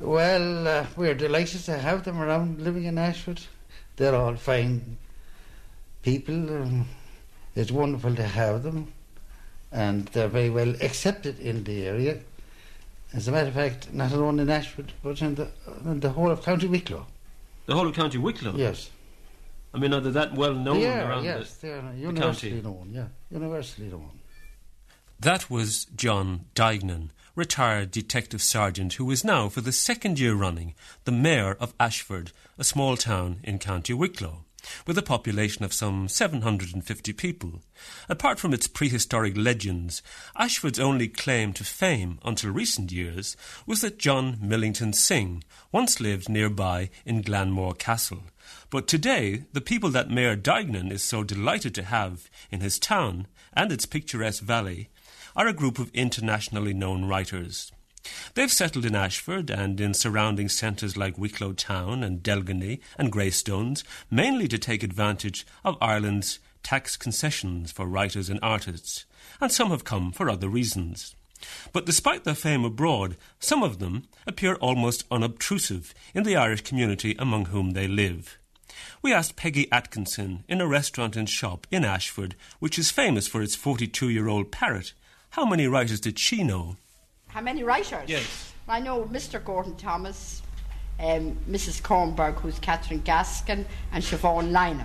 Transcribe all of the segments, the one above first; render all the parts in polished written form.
Well, we're delighted to have them around living in Ashford. They're all fine people. It's wonderful to have them, and they're very well accepted in the area. As a matter of fact, not alone in Ashford, but in the whole of County Wicklow. The whole of County Wicklow? Yes. I mean, are they that well known around they're universally known, yeah, universally known. That was John Duignan, retired Detective Sergeant who is now, for the second year running, the Mayor of Ashford, a small town in County Wicklow, with a population of some 750 people. Apart from its prehistoric legends, Ashford's only claim to fame until recent years was that John Millington Synge once lived nearby in Glanmore Castle. But today, the people that Mayor Duignan is so delighted to have in his town and its picturesque valley are a group of internationally known writers. They've settled in Ashford and in surrounding centres like Wicklow Town and Delgany and Greystones, mainly to take advantage of Ireland's tax concessions for writers and artists, and some have come for other reasons. But despite their fame abroad, some of them appear almost unobtrusive in the Irish community among whom they live. We asked Peggy Atkinson in a restaurant and shop in Ashford, which is famous for its 42-year-old parrot, how many writers did she know? How many writers? Yes. I know Mr. Gordon Thomas, Mrs. Kornberg, who's Catherine Gaskin, and Siobhan Lynham.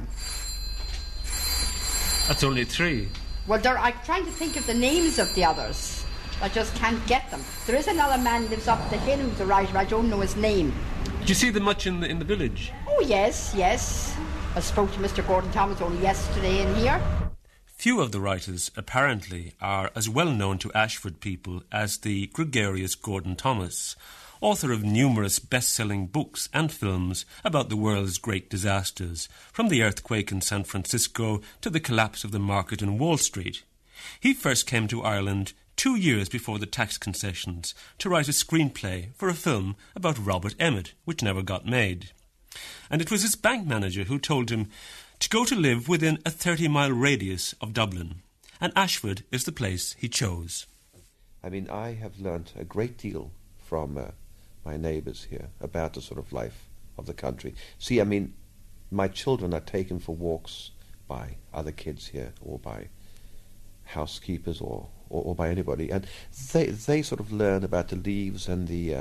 That's only 3. Well, I'm trying to think of the names of the others. I just can't get them. There is another man lives up the hill who's a writer. I don't know his name. Did you see them much in the village? Oh, yes. I spoke to Mr. Gordon Thomas only yesterday in here. Few of the writers, apparently, are as well known to Ashford people as the gregarious Gordon Thomas, author of numerous best-selling books and films about the world's great disasters, from the earthquake in San Francisco to the collapse of the market in Wall Street. He first came to Ireland 2 years before the tax concessions to write a screenplay for a film about Robert Emmet, which never got made. And it was his bank manager who told him to go to live within a 30-mile radius of Dublin, and Ashford is the place he chose. I mean, I have learnt a great deal from my neighbours here about the sort of life of the country. See, I mean, my children are taken for walks by other kids here, or by housekeepers, or by anybody, and they sort of learn about the leaves and the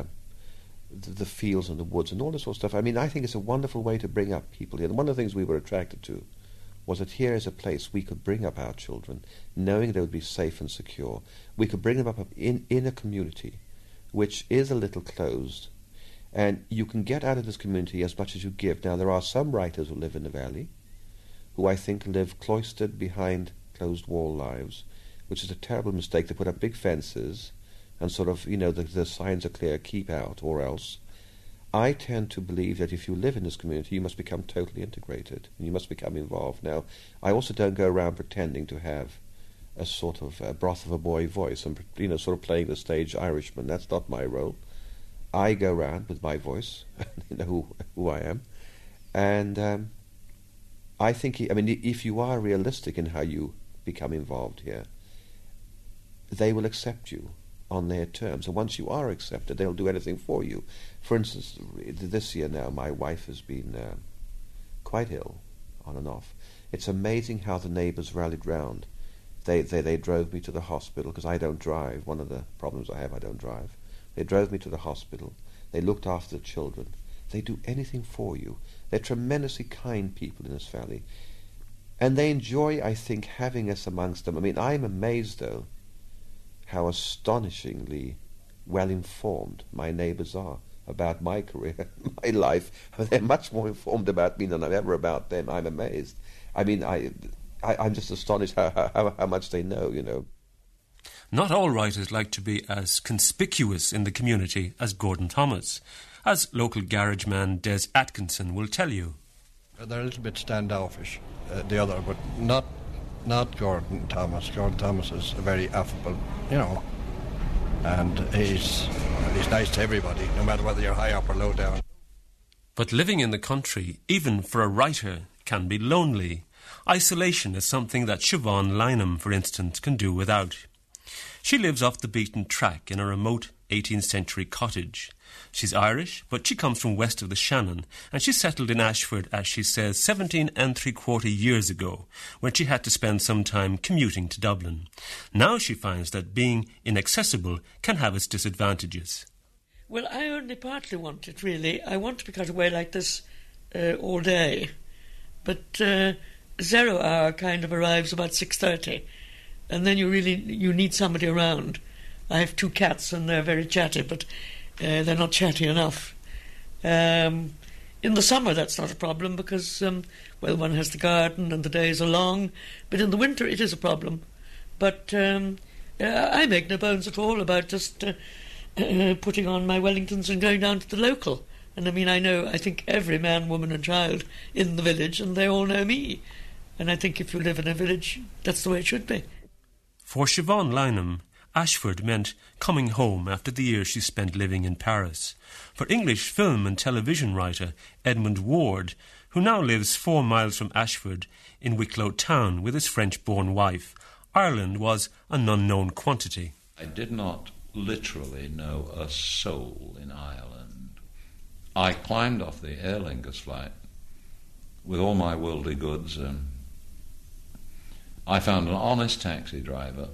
fields and the woods and all this sort of stuff. I mean, I think it's a wonderful way to bring up people here. And one of the things we were attracted to was that here is a place we could bring up our children, knowing they would be safe and secure. We could bring them up in a community which is a little closed, and you can get out of this community as much as you give. Now, there are some writers who live in the valley who I think live cloistered behind closed wall lives, which is a terrible mistake. They put up big fences and sort of, the signs are clear, keep out, or else. I tend to believe that if you live in this community, you must become totally integrated, and you must become involved. Now, I also don't go around pretending to have a sort of broth of a boy voice and, sort of playing the stage Irishman. That's not my role. I go around with my voice, who I am, and I think, if you are realistic in how you become involved here, they will accept you on their terms, and once you are accepted, they'll do anything for you. For instance, this year now, my wife has been quite ill, on and off. It's amazing how the neighbours rallied round. They drove me to the hospital, because I don't drive. One of the problems I have, I don't drive. They drove me to the hospital. They looked after the children. They do anything for you. They're tremendously kind people in this valley, and they enjoy, I think, having us amongst them. I mean, I'm amazed, though, how astonishingly well-informed my neighbours are about my career, my life. They're much more informed about me than I'm ever about them. I'm amazed. I mean, I'm just astonished how much they know, Not all writers like to be as conspicuous in the community as Gordon Thomas, as local garage man Des Atkinson will tell you. They're a little bit standoffish, the other, but not Gordon Thomas. Gordon Thomas is very affable, and he's nice to everybody, no matter whether you're high up or low down. But living in the country, even for a writer, can be lonely. Isolation is something that Siobhan Lynham, for instance, can do without. She lives off the beaten track in a remote 18th century cottage. She's Irish, but she comes from west of the Shannon, and she settled in Ashford, as she says, 17 3/4 years ago, when she had to spend some time commuting to Dublin. Now she finds that being inaccessible can have its disadvantages. Well, I only partly want it, really. I want to be cut away like this all day. But 0 hour kind of arrives about 6:30, and then you need somebody around. I have 2 cats, and they're very chatty, but they're not chatty enough. In the summer, that's not a problem because, one has the garden and the days are long. But in the winter, it is a problem. But I make no bones at all about just putting on my Wellingtons and going down to the local. And I think every man, woman and child in the village, and they all know me. And I think if you live in a village, that's the way it should be. For Siobhan Lynham, Ashford meant coming home after the years she spent living in Paris. For English film and television writer Edmund Ward, who now lives 4 miles from Ashford in Wicklow town with his French-born wife, Ireland was an unknown quantity. I did not literally know a soul in Ireland. I climbed off the Aer Lingus flight with all my worldly goods. I found an honest taxi driver.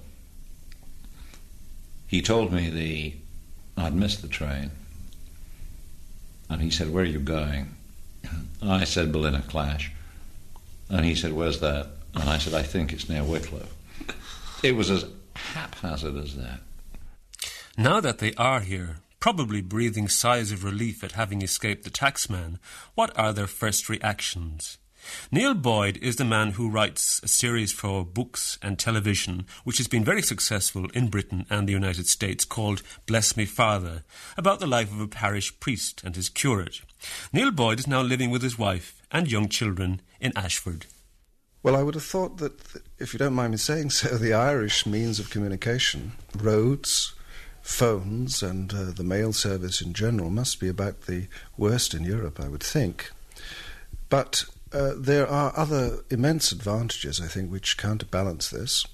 He told me I'd missed the train, and he said, "Where are you going?" I said, "Ballinaclash." And he said, "Where's that?" And I said, "I think it's near Wicklow." It was as haphazard as that. Now that they are here, probably breathing sighs of relief at having escaped the taxman, what are their first reactions? Neil Boyd is the man who writes a series for books and television which has been very successful in Britain and the United States called Bless Me Father, about the life of a parish priest and his curate. Neil Boyd is now living with his wife and young children in Ashford. Well, I would have thought that, if you don't mind me saying so, the Irish means of communication, roads, phones and the mail service in general must be about the worst in Europe, I would think. But there are other immense advantages, I think, which counterbalance this.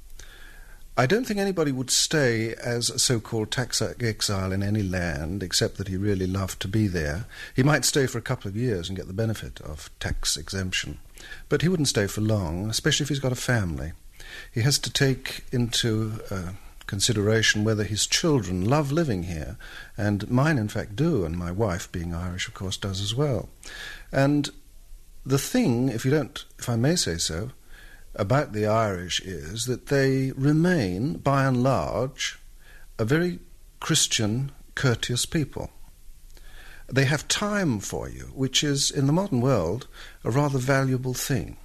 I don't think anybody would stay as a so-called tax exile in any land, except that he really loved to be there. He might stay for a couple of years and get the benefit of tax exemption, but he wouldn't stay for long, especially if he's got a family. He has to take into consideration whether his children love living here, and mine in fact do, and my wife, being Irish, of course, does as well. And the thing, if I may say so, about the Irish is that they remain, by and large, a very Christian, courteous people. They have time for you, which is, in the modern world, a rather valuable thing.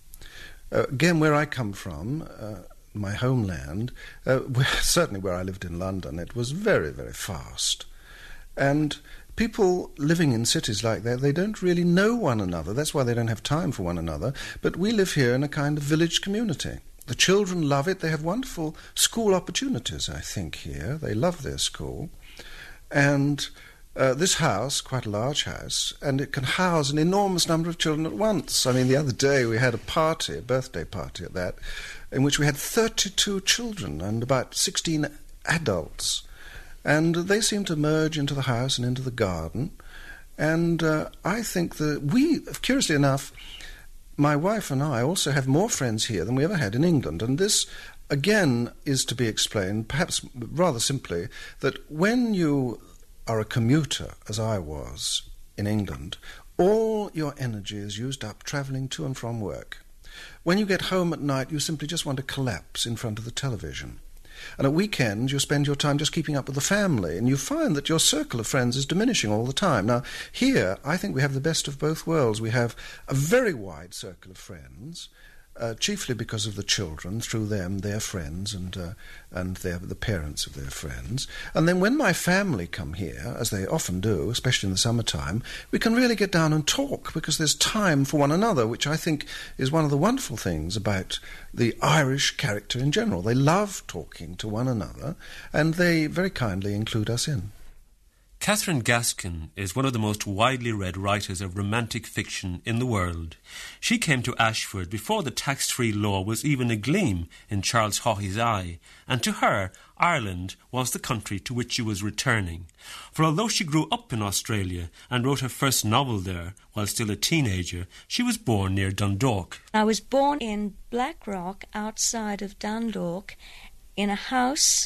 Again, where I come from, my homeland, certainly where I lived in London, it was very, very fast. And people living in cities like that, they don't really know one another. That's why they don't have time for one another. But we live here in a kind of village community. The children love it. They have wonderful school opportunities, I think, here. They love their school. And this house, quite a large house, and it can house an enormous number of children at once. I mean, the other day we had a birthday party at that, in which we had 32 children and about 16 adults. And they seem to merge into the house and into the garden. And I think that curiously enough, my wife and I also have more friends here than we ever had in England. And this, again, is to be explained, perhaps rather simply, that when you are a commuter, as I was in England, all your energy is used up travelling to and from work. When you get home at night, you simply just want to collapse in front of the television. And at weekends, you spend your time just keeping up with the family, and you find that your circle of friends is diminishing all the time. Now, here, I think we have the best of both worlds. We have a very wide circle of friends, chiefly because of the children, through them, their friends, and the parents of their friends. And then when my family come here, as they often do, especially in the summertime, we can really get down and talk, because there's time for one another, which I think is one of the wonderful things about the Irish character in general. They love talking to one another, and they very kindly include us in. Catherine Gaskin is one of the most widely read writers of romantic fiction in the world. She came to Ashford before the tax-free law was even a gleam in Charles Haughey's eye, and to her, Ireland was the country to which she was returning. For although she grew up in Australia and wrote her first novel there while still a teenager, she was born near Dundalk. I was born in Blackrock, outside of Dundalk, in a house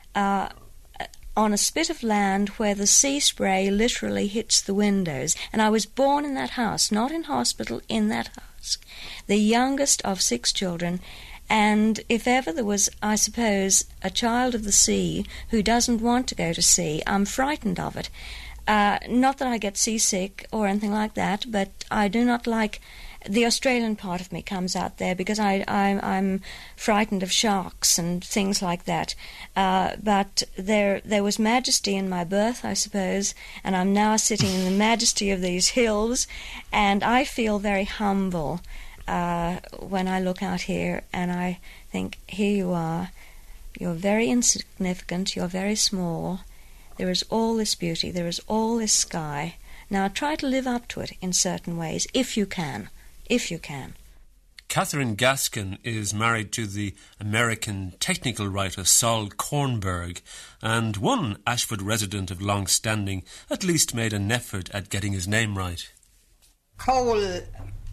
on a spit of land where the sea spray literally hits the windows. And I was born in that house, not in hospital, in that house, the youngest of 6 children. And if ever there was, I suppose, a child of the sea who doesn't want to go to sea, I'm frightened of it. Not that I get seasick or anything like that, but I do not like... The Australian part of me comes out there because I'm frightened of sharks and things like that. But there was majesty in my birth, I suppose, and I'm now sitting in the majesty of these hills, and I feel very humble when I look out here, and I think, here you are. You're very insignificant, you're very small. There is all this beauty, there is all this sky. Now try to live up to it in certain ways, if you can. If you can. Catherine Gaskin is married to the American technical writer Saul Kornberg, and one Ashford resident of long standing at least made an effort at getting his name right. Colburn.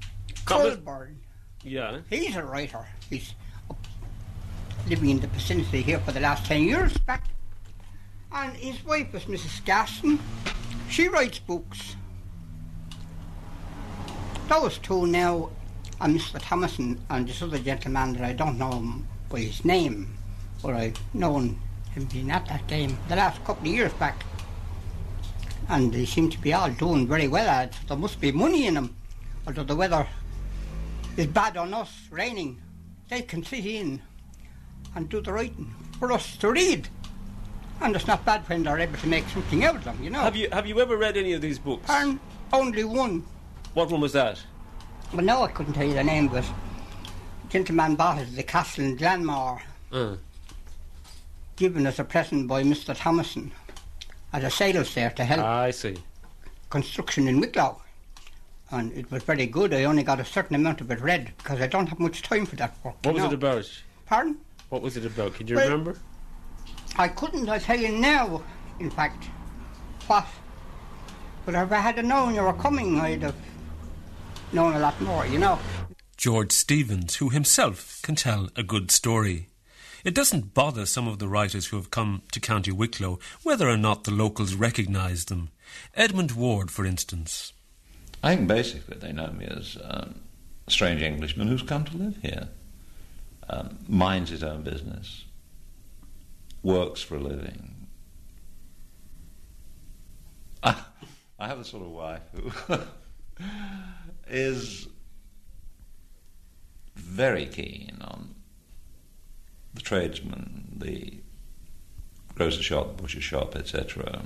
Yeah. He's a writer. He's living in the vicinity here for the last 10 years back. And his wife is Mrs. Gaskin. She writes books. Those two now are Mr. Thomason and this other gentleman that I don't know him by his name, but I've known him being at that game the last couple of years back. And they seem to be all doing very well at it. There must be money in them, although the weather is bad on us, raining. They can sit in and do the writing for us to read. And it's not bad when they're able to make something out of them, you know. Have you ever read any of these books? And only one. What one was that? Well, no, I couldn't tell you the name, but the gentleman bought it at the castle in Glanmore, given as a present by Mr. Thomason as a sales there to help I see. construction in Wicklow. And it was very good. I only got a certain amount of it read because I don't have much time for that work. What was it about? Pardon? What was it about? Can you remember? I couldn't, I'll tell you now, in fact, what. But if I had known you were coming, I'd have known a lot more, you know. George Stevens, who himself can tell a good story. It doesn't bother some of the writers who have come to County Wicklow whether or not the locals recognise them. Edmund Ward, for instance. I think basically they know me as a strange Englishman who's come to live here. Minds his own business. Works for a living. I have a sort of wife who is very keen on the tradesman, the grocer shop, butcher shop, etc.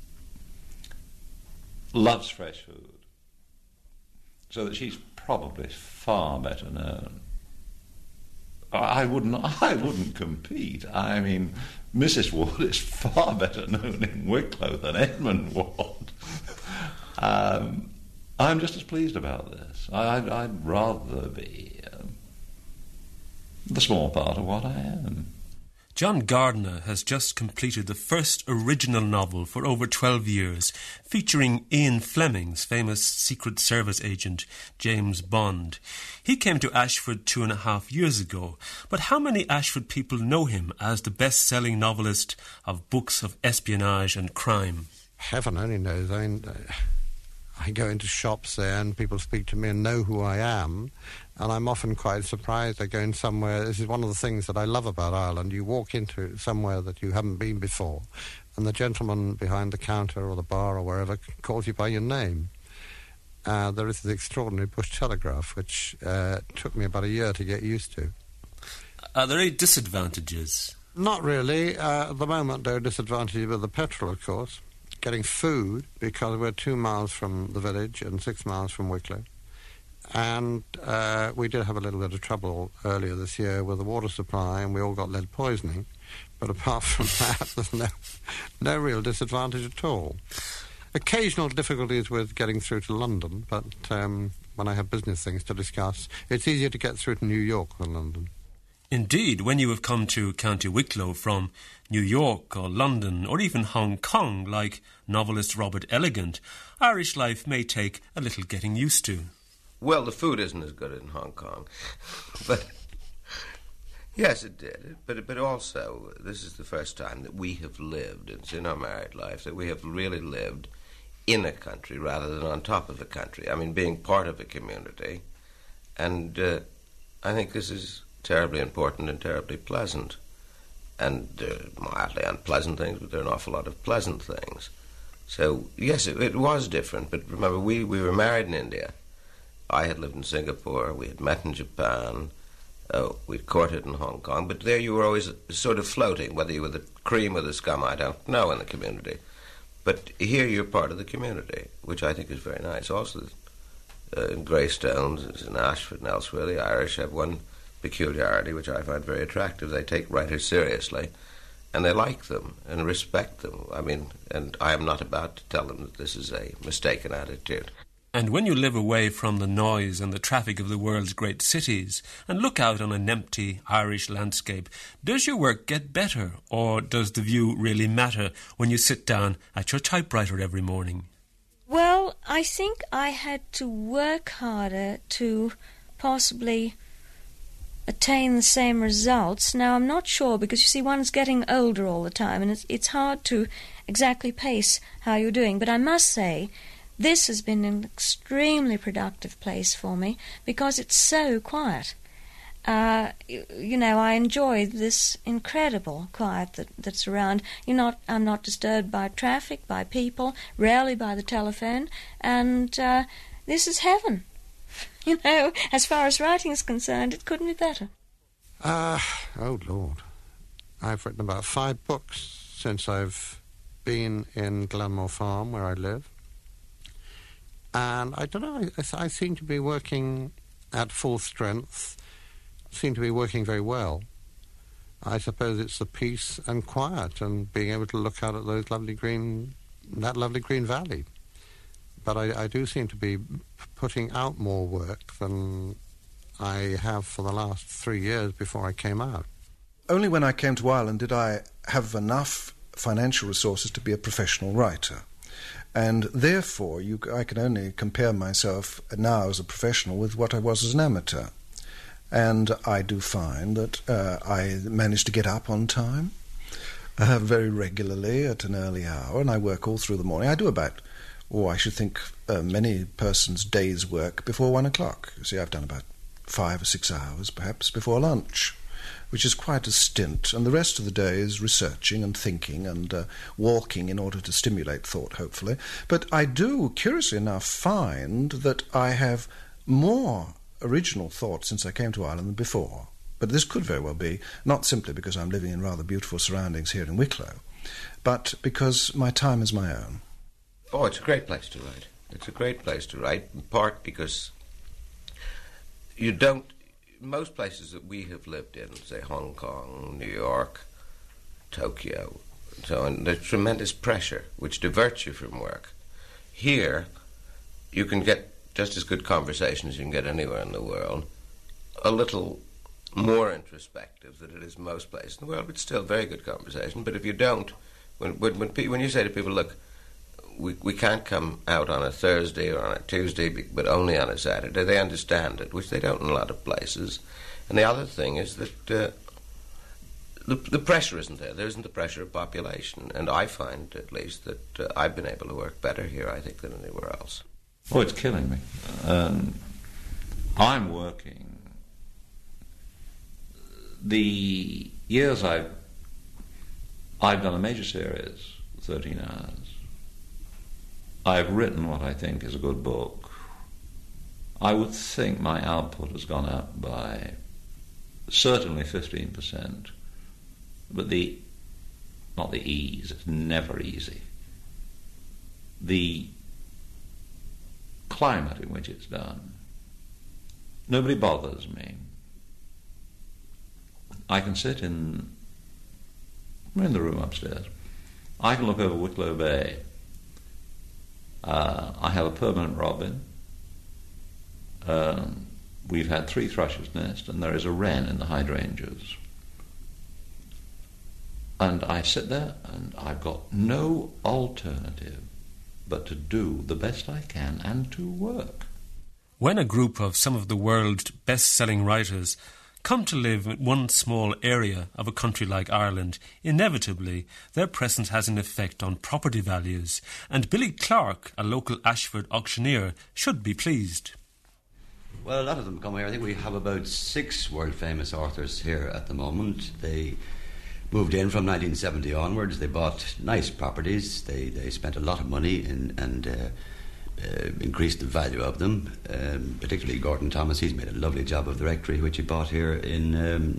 Loves fresh food. So that she's probably far better known. I wouldn't compete. I mean, Mrs. Ward is far better known in Wicklow than Edmund Ward. I'm just as pleased about this. I'd rather be the small part of what I am. John Gardner has just completed the first original novel for over 12 years, featuring Ian Fleming's famous Secret Service agent, James Bond. He came to Ashford 2.5 years ago, but how many Ashford people know him as the best-selling novelist of books of espionage and crime? Heaven only knows. I go into shops there and people speak to me and know who I am, and I'm often quite surprised. I go in somewhere, this is one of the things that I love about Ireland, you walk into somewhere that you haven't been before, and the gentleman behind the counter or the bar or wherever calls you by your name. There is the extraordinary push telegraph, which took me about a year to get used to. Are there any disadvantages? Not really. At the moment, there are disadvantages with the petrol, of course. Getting food, because we're 2 miles from the village and 6 miles from Wicklow. And we did have a little bit of trouble earlier this year with the water supply, and we all got lead poisoning. But apart from that, there's no real disadvantage at all. Occasional difficulties with getting through to London, but when I have business things to discuss, it's easier to get through to New York than London. Indeed, when you have come to County Wicklow from New York or London or even Hong Kong, like novelist Robert Elegant, Irish life may take a little getting used to. Well, the food isn't as good in Hong Kong, but yes, it did. But also, this is the first time that we have lived, it's in our married life, that we have really lived in a country rather than on top of a country. I mean, being part of a community. And I think this is terribly important and terribly pleasant. And there are mildly unpleasant things, but there are an awful lot of pleasant things. So, yes, it was different. But remember, we were married in India. I had lived in Singapore. We had met in Japan. We'd courted in Hong Kong. But there you were always sort of floating, whether you were the cream or the scum, I don't know, in the community. But here you're part of the community, which I think is very nice. Also, in Greystones, in Ashford and elsewhere, the Irish have one peculiarity which I find very attractive. They take writers seriously, and they like them and respect them. I mean, and I am not about to tell them that this is a mistaken attitude. And when you live away from the noise and the traffic of the world's great cities and look out on an empty Irish landscape, does your work get better, or does the view really matter when you sit down at your typewriter every morning? Well, I think I had to work harder to possibly attain the same results. Now, I'm not sure, because, you see, one's getting older all the time, and it's hard to exactly pace how you're doing. But I must say, this has been an extremely productive place for me, because it's so quiet. You know, I enjoy this incredible quiet that's around. I'm not disturbed by traffic, by people, rarely by the telephone, and this is heaven. You know, as far as writing is concerned, it couldn't be better. Oh, Lord. I've written about 5 books since I've been in Glanmore Farm, where I live. And I don't know, I seem to be working at full strength, seem to be working very well. I suppose it's the peace and quiet and being able to look out at that lovely green valley. But I do seem to be putting out more work than I have for the last 3 years before I came out. Only when I came to Ireland did I have enough financial resources to be a professional writer. And therefore, I can only compare myself now as a professional with what I was as an amateur. And I do find that I manage to get up on time very regularly at an early hour, and I work all through the morning. I do about, I should think, many persons' day's work before 1 o'clock. You see, I've done about 5 or 6 hours, perhaps, before lunch, which is quite a stint, and the rest of the day is researching and thinking and walking in order to stimulate thought, hopefully. But I do, curiously enough, find that I have more original thought since I came to Ireland than before. But this could very well be not simply because I'm living in rather beautiful surroundings here in Wicklow, but because my time is my own. Oh, it's a great place to write. It's a great place to write, in part because you don't... Most places that we have lived in, say Hong Kong, New York, Tokyo, and so on, there's tremendous pressure which diverts you from work. Here, you can get just as good conversation as you can get anywhere in the world, a little more introspective than it is most places in the world, but still very good conversation. But if you don't, when you say to people, look, we can't come out on a Thursday or on a Tuesday, but only on a Saturday, they understand it, which they don't in a lot of places. And the other thing is that the pressure isn't there. There isn't the pressure of population. And I find, at least, that I've been able to work better here, I think, than anywhere else. Oh, it's killing me. I'm working. The years I've done a major series, 13 hours. I've written what I think is a good book. I would think my output has gone up by certainly 15%, but not the ease, it's never easy. The climate in which it's done Nobody bothers me. I can sit in... We're in the room upstairs. I can look over Wicklow Bay. I have a permanent robin. We've had 3 thrushes' nests, and there is a wren in the hydrangeas. And I sit there, and I've got no alternative but to do the best I can and to work. When a group of some of the world's best-selling writers come to live in one small area of a country like Ireland, inevitably their presence has an effect on property values, and Billy Clark, a local Ashford auctioneer, should be pleased. Well, a lot of them come here. I think we have about 6 world-famous authors here at the moment. They moved in from 1970 onwards. They bought nice properties. They spent a lot of money and increased the value of them. Particularly Gordon Thomas, he's made a lovely job of the rectory, which he bought here in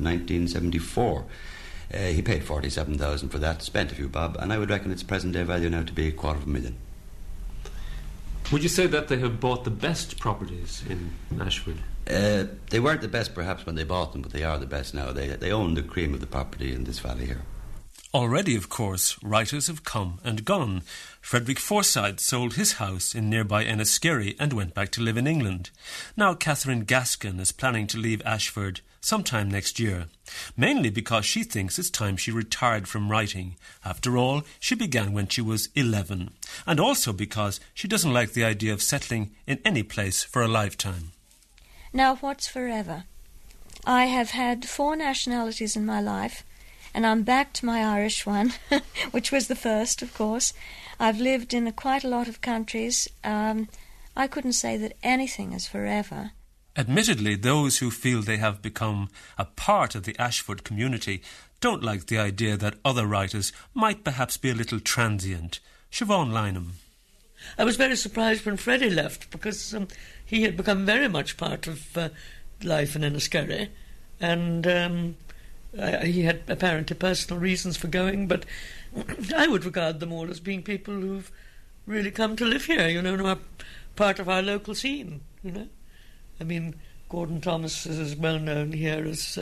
1974. He paid $47,000 for that, spent a few bob, and I would reckon its present-day value now to be $250,000. Would you say that they have bought the best properties in Ashford? They weren't the best perhaps when they bought them, but they are the best now. They own the cream of the property in this valley here. Already, of course, writers have come and gone. Frederick Forsyth sold his house in nearby Enniskerry and went back to live in England. Now Catherine Gaskin is planning to leave Ashford sometime next year, mainly because she thinks it's time she retired from writing. After all, she began when she was 11, and also because she doesn't like the idea of settling in any place for a lifetime. Now, what's forever? I have had 4 nationalities in my life, and I'm back to my Irish one, which was the first, of course. I've lived in quite a lot of countries. I couldn't say that anything is forever. Admittedly, those who feel they have become a part of the Ashford community don't like the idea that other writers might perhaps be a little transient. Siobhan Lynham. I was very surprised when Freddie left, because he had become very much part of life in Enniskerry, and he had apparently personal reasons for going, but I would regard them all as being people who've really come to live here, you know, and are part of our local scene, you know. I mean, Gordon Thomas is as well known here as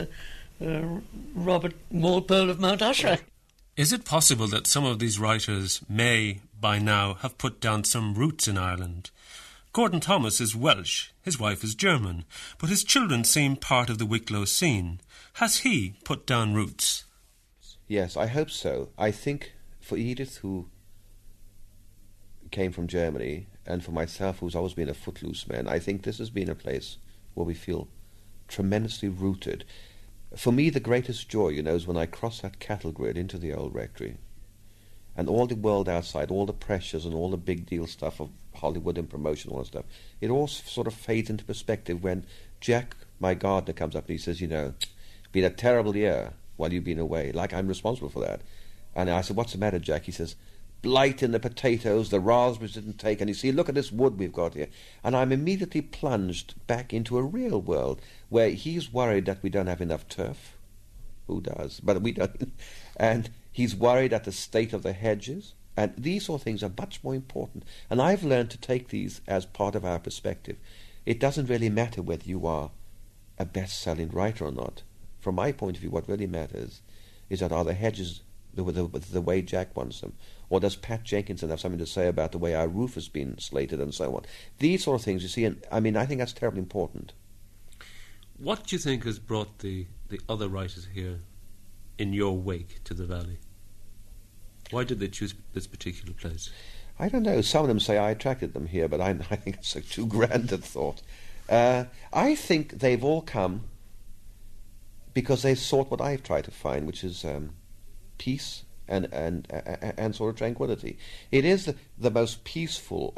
Robert Walpole of Mount Usher. Is it possible that some of these writers may, by now, have put down some roots in Ireland? Gordon Thomas is Welsh, his wife is German, but his children seem part of the Wicklow scene. Has he put down roots? Yes, I hope so. I think for Edith, who came from Germany, and for myself, who's always been a footloose man, I think this has been a place where we feel tremendously rooted. For me, the greatest joy, you know, is when I cross that cattle grid into the old rectory, and all the world outside, all the pressures and all the big deal stuff of Hollywood and promotion, all that stuff, it all sort of fades into perspective when Jack, my gardener, comes up and he says, you know, been a terrible year while you've been away, like I'm responsible for that. And I said, what's the matter, Jack? He says, blight in the potatoes, the raspberries didn't take, and you see, look at this wood we've got here. And I'm immediately plunged back into a real world where he's worried that we don't have enough turf. Who does? But we don't. And he's worried at the state of the hedges. And these sort of things are much more important. And I've learned to take these as part of our perspective. It doesn't really matter whether you are a best-selling writer or not. From my point of view, what really matters is that are the hedges the way Jack wants them? Or does Pat Jenkinson have something to say about the way our roof has been slated and so on? These sort of things, you see, and I mean, I think that's terribly important. What do you think has brought the other writers here in your wake to the valley? Why did they choose this particular place? I don't know. Some of them say I attracted them here, but I think it's too grand a thought. I think they've all come because they sought what I've tried to find, which is peace and sort of tranquility. It is the most peaceful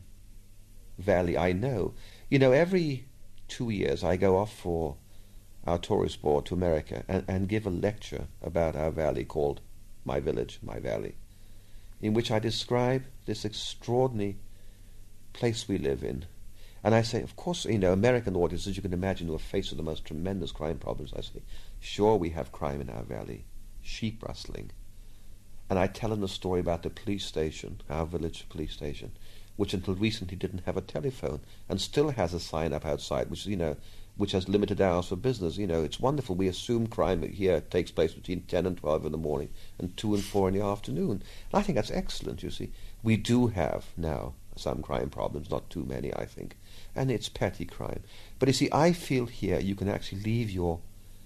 valley I know. You know, every 2 years I go off for our tourist board to America and give a lecture about our valley called My Village, My Valley, in which I describe this extraordinary place we live in. And I say, of course, you know, American audiences, you can imagine, who are faced with the most tremendous crime problems. I say, sure, we have crime in our valley, sheep rustling. And I tell them the story about the police station, our village police station, which until recently didn't have a telephone and still has a sign up outside, which is, you know, which has limited hours for business. You know, it's wonderful. We assume crime here takes place between 10 and 12 in the morning and 2 and 4 in the afternoon. And I think that's excellent, you see. We do have now some crime problems, not too many, I think, and it's petty crime. But you see, I feel here you can actually leave your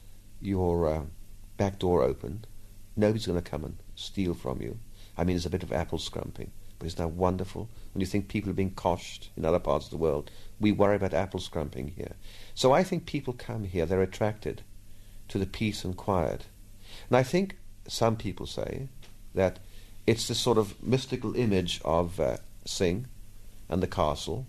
back door open. Nobody's going to come and steal from you. I mean, there's a bit of apple scrumping, but isn't that wonderful? When you think people are being coshed in other parts of the world, we worry about apple scrumping here. So I think people come here, they're attracted to the peace and quiet. And I think some people say that it's this sort of mystical image of Sing and the castle.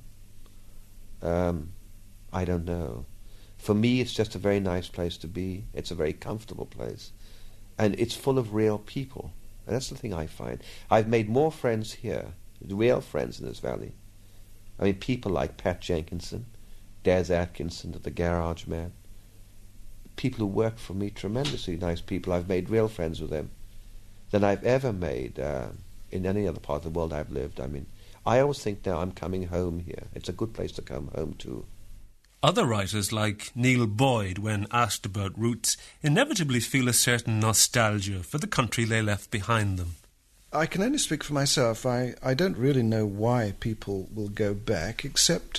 I don't know. For me, it's just a very nice place to be. It's a very comfortable place. And it's full of real people. And that's the thing I find. I've made more friends here, real friends in this valley. I mean, people like Pat Jenkinson, Des Atkinson, the Garage Man. People who work for me, tremendously nice people. I've made real friends with them than I've ever made in any other part of the world I've lived. I mean, I always think now I'm coming home here. It's a good place to come home to. Other writers like Neil Boyd, when asked about roots, inevitably feel a certain nostalgia for the country they left behind them. I can only speak for myself. I don't really know why people will go back, except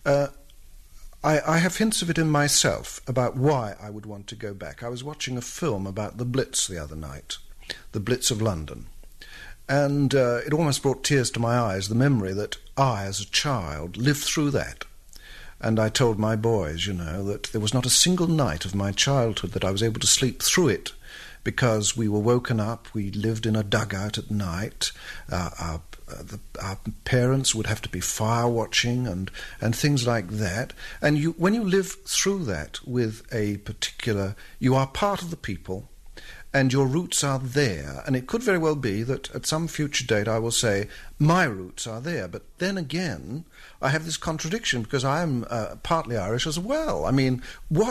I have hints of it in myself about why I would want to go back. I was watching a film about the Blitz the other night, the Blitz of London, and it almost brought tears to my eyes, the memory that I, as a child, lived through that. And I told my boys, you know, that there was not a single night of my childhood that I was able to sleep through it, because we were woken up, we lived in a dugout at night, our parents would have to be fire watching and things like that. And when you live through that with a particular, you are part of the people, and your roots are there. And it could very well be that at some future date I will say, my roots are there. But then again, I have this contradiction, because I am partly Irish as well. I mean,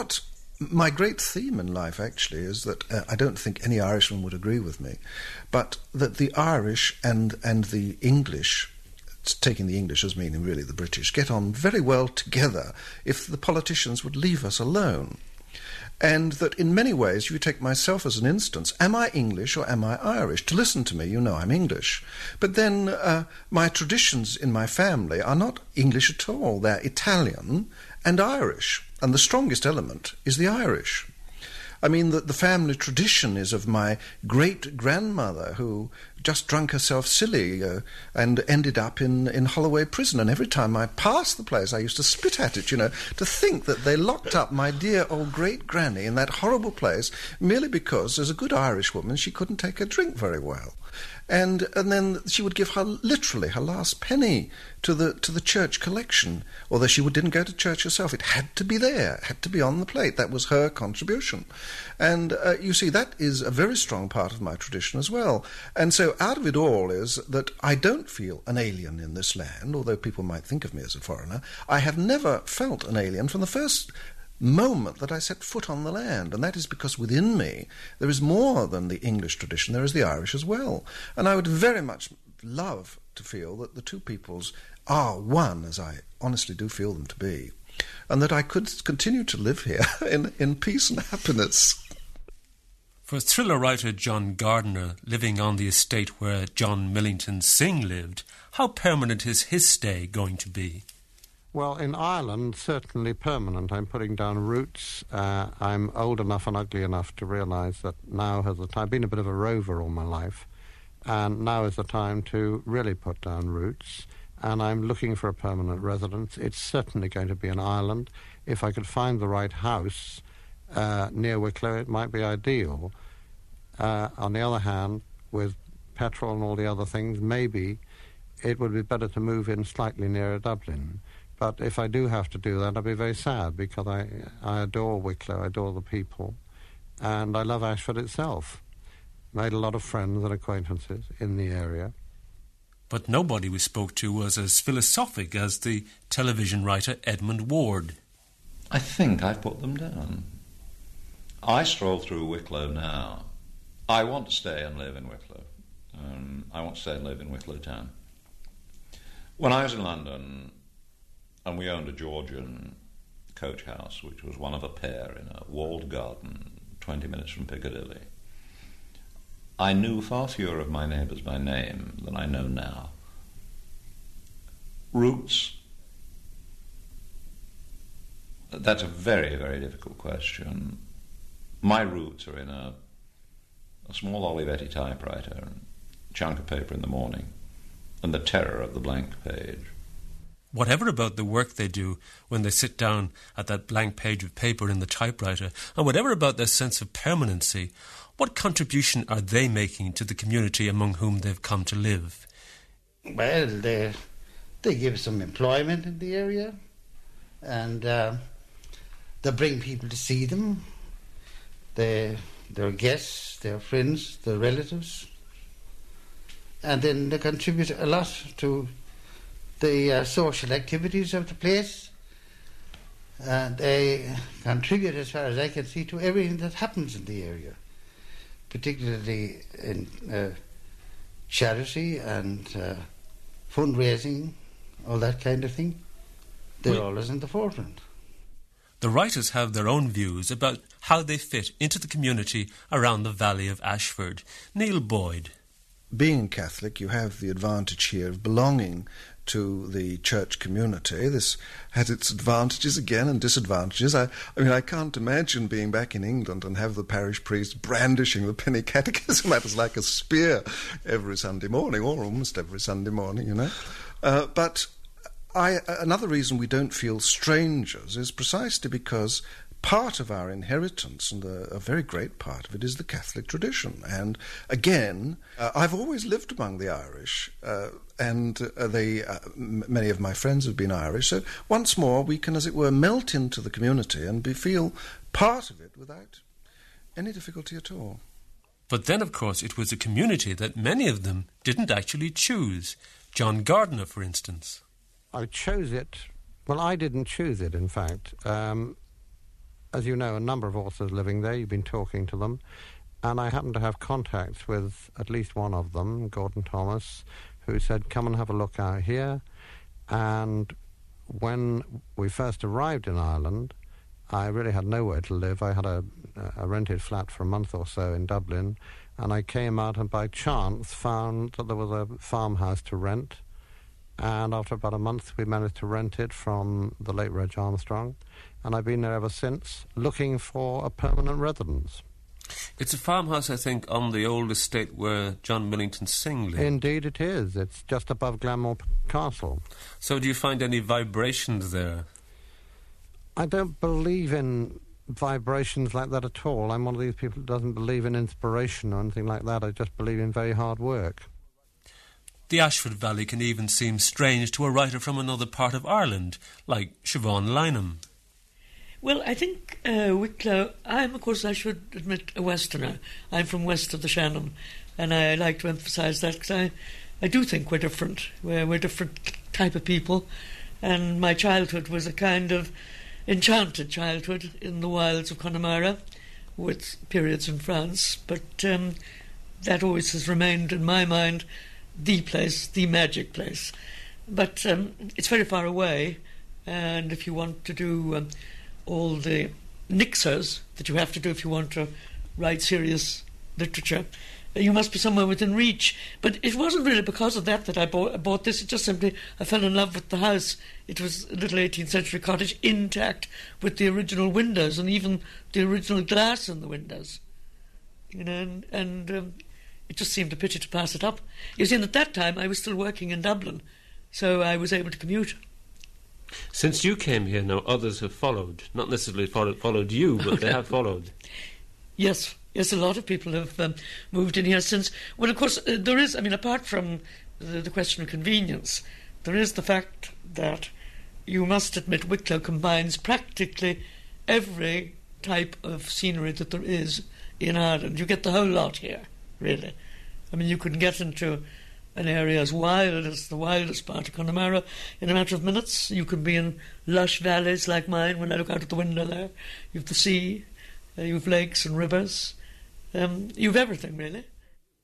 my great theme in life, actually, is that I don't think any Irishman would agree with me, but that the Irish and the English, taking the English as meaning really the British, get on very well together if the politicians would leave us alone. And that in many ways, if you take myself as an instance, am I English or am I Irish? To listen to me, you know I'm English. But then my traditions in my family are not English at all. They're Italian and Irish. And the strongest element is the Irish. I mean, the family tradition is of my great-grandmother, who just drunk herself silly and ended up in Holloway Prison. And every time I passed the place, I used to spit at it, you know, to think that they locked up my dear old great-granny in that horrible place merely because, as a good Irish woman, she couldn't take a drink very well. And then she would give her literally her last penny to the church collection, although she didn't go to church herself. It had to be there, it had to be on the plate. That was her contribution. And you see, that is a very strong part of my tradition as well. And so out of it all is that I don't feel an alien in this land, although people might think of me as a foreigner. I have never felt an alien from the first moment that I set foot on the land, and that is because within me there is more than the English tradition, there is the Irish as well. And I would very much love to feel that the two peoples are one, as I honestly do feel them to be, and that I could continue to live here in peace and happiness. For thriller writer John Gardiner, living on the estate where John Millington Synge lived, how permanent is his stay going to be? Well, in Ireland, certainly permanent. I'm putting down roots. I'm old enough and ugly enough to realise that now is the time. I've been a bit of a rover all my life, and now is the time to really put down roots. And I'm looking for a permanent residence. It's certainly going to be an island. If I could find the right house near Wicklow, it might be ideal. On the other hand, with petrol and all the other things, maybe it would be better to move in slightly nearer Dublin. But if I do have to do that, I'll be very sad, because I adore Wicklow, I adore the people, and I love Ashford itself. Made a lot of friends and acquaintances in the area. But nobody we spoke to was as philosophic as the television writer Edmund Ward. I think I've put them down. I stroll through Wicklow now. I want to stay and live in Wicklow. I want to stay and live in Wicklow town. When I was in London, and we owned a Georgian coach house, which was one of a pair in a walled garden 20 minutes from Piccadilly. I knew far fewer of my neighbours by name than I know now. Roots? That's a very, very difficult question. My roots are in a small Olivetti typewriter, and a chunk of paper in the morning, and the terror of the blank page. Whatever about the work they do when they sit down at that blank page of paper in the typewriter, and whatever about their sense of permanency, what contribution are they making to the community among whom they've come to live? Well, they give some employment in the area, and they bring people to see them. They're guests, they're friends, they're relatives, and then they contribute a lot to the social activities of the place. They contribute, as far as I can see, to everything that happens in the area, particularly in charity and fundraising, all that kind of thing. They're always in the forefront. The writers have their own views about how they fit into the community around the valley of Ashford. Neil Boyd. Being Catholic, you have the advantage here of belonging to the church community. This has its advantages again and disadvantages. I mean, I can't imagine being back in England and have the parish priest brandishing the penny catechism. That was like a spear every Sunday morning, or almost every Sunday morning, you know. But another reason we don't feel strangers is precisely because part of our inheritance, and a very great part of it, is the Catholic tradition. And again, I've always lived among the Irish, and many of my friends have been Irish. So once more, we can, as it were, melt into the community and feel part of it without any difficulty at all. But then, of course, it was a community that many of them didn't actually choose. John Gardiner, for instance. I chose it. Well, I didn't choose it, in fact. As you know, a number of authors living there, you've been talking to them, and I happened to have contacts with at least one of them, Gordon Thomas, who said, come and have a look out here. And when we first arrived in Ireland, I really had nowhere to live. I had a rented flat for a month or so in Dublin, and I came out and by chance found that there was a farmhouse to rent. And after about a month, we managed to rent it from the late Reg Armstrong. And I've been there ever since, looking for a permanent residence. It's a farmhouse, I think, on the old estate where John Millington Synge lived. Indeed it is. It's just above Glanmore Castle. So do you find any vibrations there? I don't believe in vibrations like that at all. I'm one of these people who doesn't believe in inspiration or anything like that. I just believe in very hard work. The Ashford Valley can even seem strange to a writer from another part of Ireland, like Siobhan Lynham. Well, I think Wicklow, I'm, of course, I should admit, a Westerner. I'm from west of the Shannon, and I like to emphasise that because I do think we're different. We're different type of people, and my childhood was a kind of enchanted childhood in the wilds of Connemara, with periods in France, but that always has remained in my mind the place, the magic place. But it's very far away, and if you want to do all the nixers that you have to do if you want to write serious literature, you must be somewhere within reach. But it wasn't really because of that I bought this. It just simply, I fell in love with the house. It was a little 18th century cottage, intact, with the original windows and even the original glass in the windows. You know, and it just seemed a pity to pass it up. You see, and at that time I was still working in Dublin, so I was able to commute. Since you came here now, others have followed. Not necessarily followed you, but they have followed. Yes, a lot of people have moved in here since. Well, of course, there is, I mean, apart from the question of convenience, there is the fact that you must admit Wicklow combines practically every type of scenery that there is in Ireland. You get the whole lot here, really. I mean, you can get into an area as wild as the wildest part of Connemara in a matter of minutes. You can be in lush valleys like mine when I look out of the window there. You've the sea, you've lakes and rivers. You've everything, really.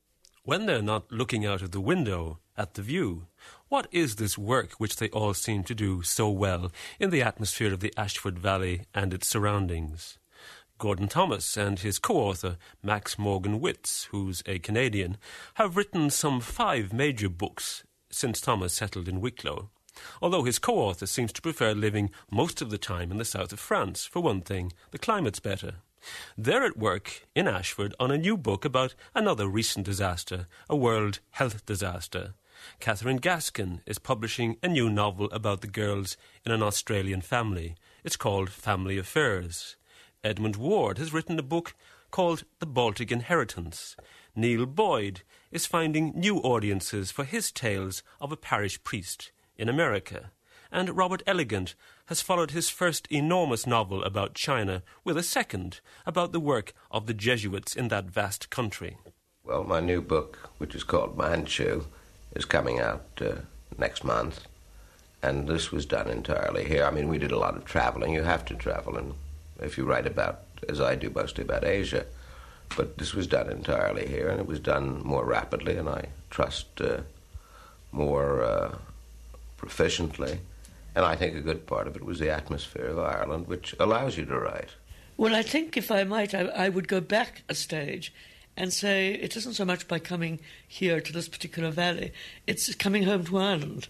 When they're not looking out of the window at the view, what is this work which they all seem to do so well in the atmosphere of the Ashford Valley and its surroundings? Gordon Thomas and his co-author, Max Morgan Witz, who's a Canadian, have written some 5 major books since Thomas settled in Wicklow, although his co-author seems to prefer living most of the time in the south of France. For one thing, the climate's better. They're at work in Ashford on a new book about another recent disaster, a world health disaster. Catherine Gaskin is publishing a new novel about the girls in an Australian family. It's called Family Affairs. Edmund Ward has written a book called The Baltic Inheritance. Neil Boyd is finding new audiences for his tales of a parish priest in America. And Robert Elegant has followed his first enormous novel about China with a second about the work of the Jesuits in that vast country. Well, my new book, which is called Manchu, is coming out next month. And this was done entirely here. I mean, we did a lot of traveling. You have to travel, and if you write about, as I do, mostly about Asia. But this was done entirely here, and it was done more rapidly, and I trust more proficiently. And I think a good part of it was the atmosphere of Ireland, which allows you to write. Well, I think, if I might, I would go back a stage and say it isn't so much by coming here to this particular valley, it's coming home to Ireland.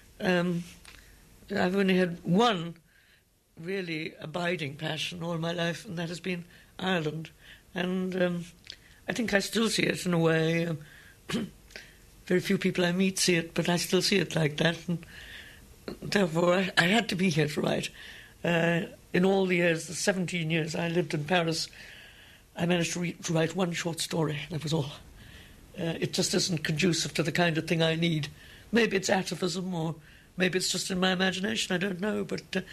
I've only had one really abiding passion all my life, and that has been Ireland. And I think I still see it in a way. Very few people I meet see it, but I still see it like that. And therefore, I had to be here to write. In all the years, the 17 years I lived in Paris, I managed to write one short story. That was all. It just isn't conducive to the kind of thing I need. Maybe it's atavism, or maybe it's just in my imagination, I don't know. But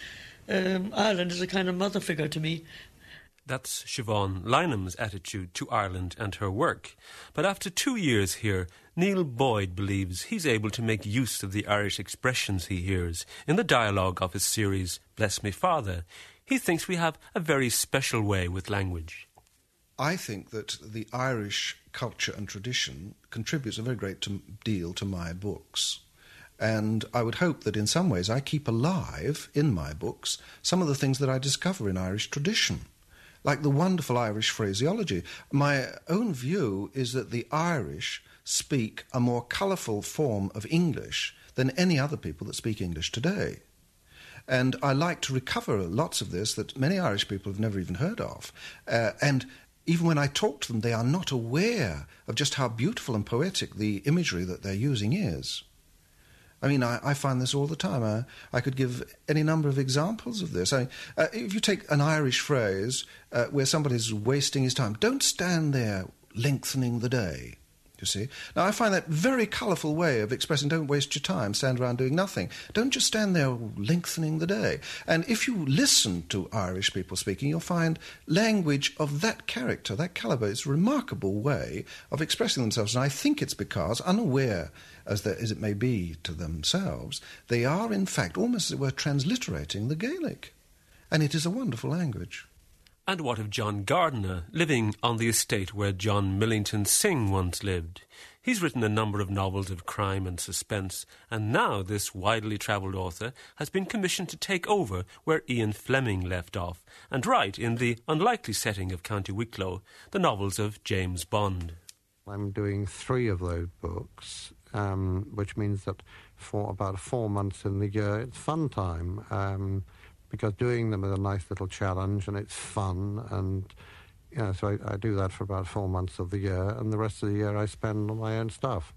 Ireland is a kind of mother figure to me. That's Siobhan Lynham's attitude to Ireland and her work. But after 2 years here, Neil Boyd believes he's able to make use of the Irish expressions he hears in the dialogue of his series, Bless Me Father. He thinks we have a very special way with language. I think that the Irish culture and tradition contributes a very great deal to my books. And I would hope that in some ways I keep alive in my books some of the things that I discover in Irish tradition, like the wonderful Irish phraseology. My own view is that the Irish speak a more colourful form of English than any other people that speak English today. And I like to recover lots of this that many Irish people have never even heard of. And even when I talk to them, they are not aware of just how beautiful and poetic the imagery that they're using is. I mean, I find this all the time. I could give any number of examples of this. If you take an Irish phrase where somebody's wasting his time, don't stand there lengthening the day, you see. Now, I find that very colourful way of expressing don't waste your time, stand around doing nothing. Don't just stand there lengthening the day. And if you listen to Irish people speaking, you'll find language of that character, that calibre. It's a remarkable way of expressing themselves. And I think it's because, unaware as it may be to themselves, they are in fact almost as it were transliterating the Gaelic. And it is a wonderful language. And what of John Gardiner, living on the estate where John Millington Synge once lived? He's written a number of novels of crime and suspense, and now this widely travelled author has been commissioned to take over where Ian Fleming left off and write, in the unlikely setting of County Wicklow, the novels of James Bond. I'm doing 3 of those books, which means that for about 4 months in the year, it's fun time. Because doing them is a nice little challenge and it's fun, and so I do that for about 4 months of the year, and the rest of the year I spend on my own stuff.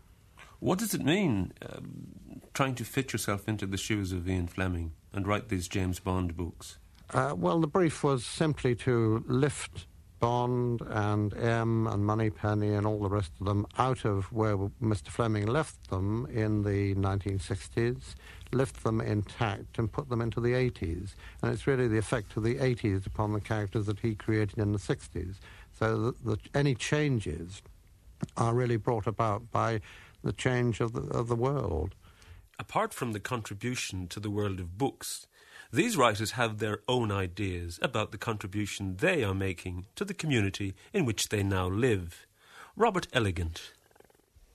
What does it mean, trying to fit yourself into the shoes of Ian Fleming and write these James Bond books? Well, the brief was simply to lift Bond and M and Moneypenny and all the rest of them out of where Mr. Fleming left them in the 1960s, lift them intact and put them into the 80s. And it's really the effect of the 80s upon the characters that he created in the 60s. So any changes are really brought about by the change of the world. Apart from the contribution to the world of books, these writers have their own ideas about the contribution they are making to the community in which they now live. Robert Elegant.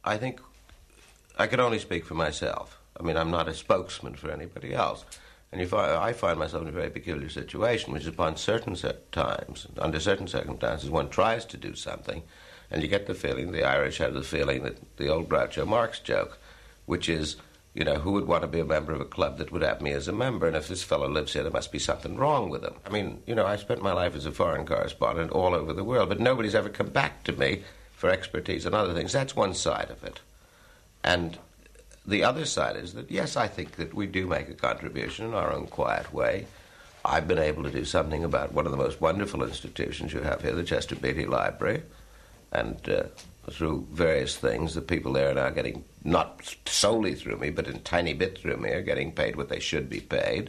I think I can only speak for myself. I mean, I'm not a spokesman for anybody else. And I find myself in a very peculiar situation, which is upon certain times, under certain circumstances, one tries to do something, and you get the feeling, the Irish have the feeling that the old Groucho Marx joke, which is, you know, who would want to be a member of a club that would have me as a member? And if this fellow lives here, there must be something wrong with him. I mean, you know, I spent my life as a foreign correspondent all over the world, but nobody's ever come back to me for expertise on other things. That's one side of it. And the other side is that, yes, I think that we do make a contribution in our own quiet way. I've been able to do something about one of the most wonderful institutions you have here, the Chester Beatty Library, and through various things, the people there are now getting, not solely through me, but in a tiny bit through me, are getting paid what they should be paid.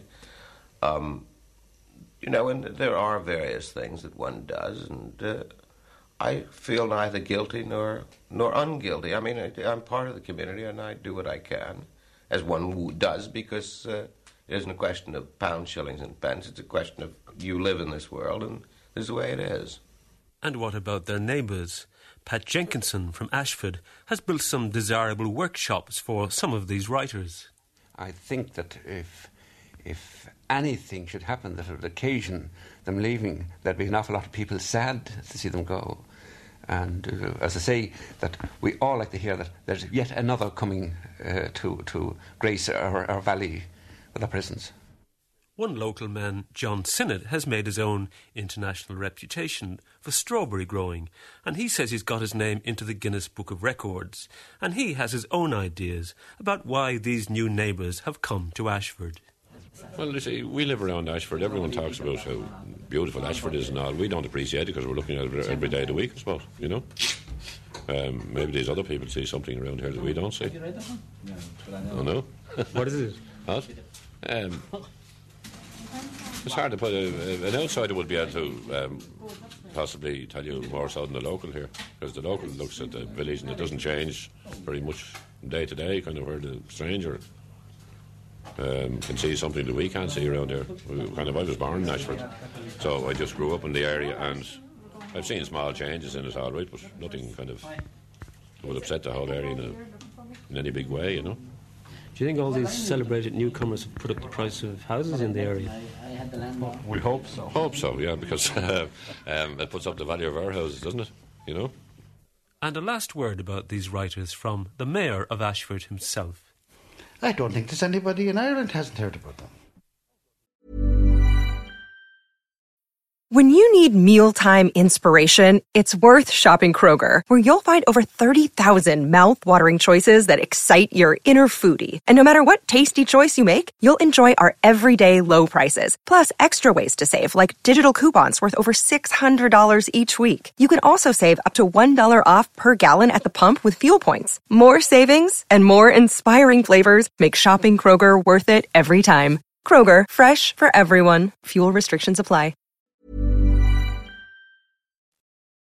You know, and there are various things that one does, and I feel neither guilty nor unguilty. I mean, I'm part of the community, and I do what I can, as one does, because it isn't a question of pounds, shillings, and pence. It's a question of you live in this world, and this is the way it is. And what about their neighbours? Pat Jenkinson from Ashford has built some desirable workshops for some of these writers. I think that if anything should happen that would occasion them leaving, there'd be an awful lot of people sad to see them go. And as I say, that we all like to hear that there's yet another coming to grace our valley with our presence. One local man, John Sinnott, has made his own international reputation for strawberry growing, and he says he's got his name into the Guinness Book of Records, and he has his own ideas about why these new neighbours have come to Ashford. Well, you see, we live around Ashford. Everyone talks about how beautiful Ashford is and all. We don't appreciate it because we're looking at it every day of the week, I suppose, you know. Maybe these other people see something around here that we don't see. Oh, no? What is it? What? It's hard to put. An outsider would be able to possibly tell you more so than the local here, because the local looks at the village and it doesn't change very much day to day, kind of where the stranger can see something that we can't see around here. I was born in Ashford, so I just grew up in the area, and I've seen small changes in it, all right, but nothing kind of would upset the whole area in any big way, you know. Do you think all these celebrated newcomers have put up the price of houses in the area? We hope so. Hope so, yeah, because it puts up the value of our houses, doesn't it? You know. And a last word about these writers from the Mayor of Ashford himself. I don't think there's anybody in Ireland hasn't heard about them. When you need mealtime inspiration, it's worth shopping Kroger, where you'll find over 30,000 mouth-watering choices that excite your inner foodie. And no matter what tasty choice you make, you'll enjoy our everyday low prices, plus extra ways to save, like digital coupons worth over $600 each week. You can also save up to $1 off per gallon at the pump with fuel points. More savings and more inspiring flavors make shopping Kroger worth it every time. Kroger, fresh for everyone. Fuel restrictions apply.